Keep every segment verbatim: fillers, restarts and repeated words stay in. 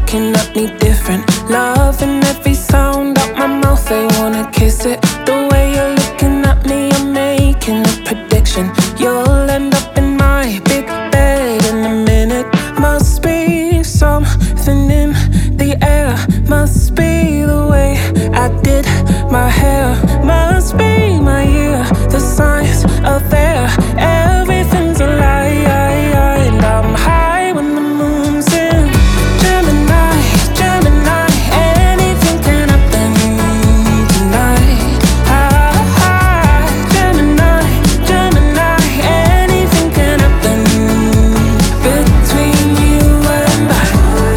looking at me different. Loving every sound out my mouth, they wanna kiss it. The way you're looking at me, I'm making a prediction. You'll end up in my big bed in a minute. Must be something in the air. Must be the way I did my hair. Must be my year. The signs are there. Everything's a lie, and I'm high when the moon's in. Gemini, Gemini, anything can happen tonight. Ah, ah, Gemini, Gemini, anything can happen between you and I.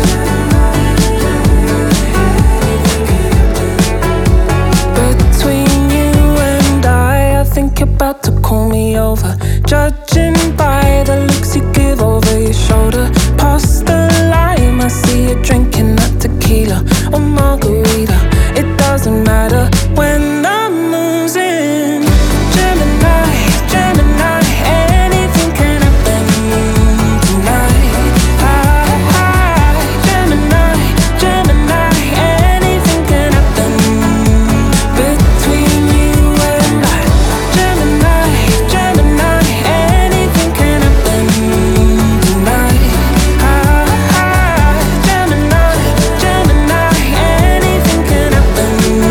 Between you and I, I think you're about to call me over. Judging by the looks you give over your shoulder. Past the lime, I see you drinking that tequila or margarita. It doesn't matter when the moon's in. Gemini, Gemini, anything can happen tonight. Ah, ah, Gemini, Gemini, anything can happen between you and I. Gemini, Gemini, anything can happen tonight. Ah, ah, Gemini, Gemini, anything can happen.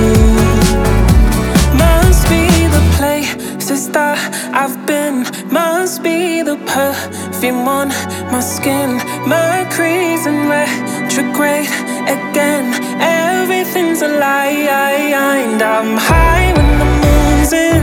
Must be the places that I've been. Must be the perfume on my skin. Mercury's in retrograde again. Everything's a lie, and I'm high when the moon's in.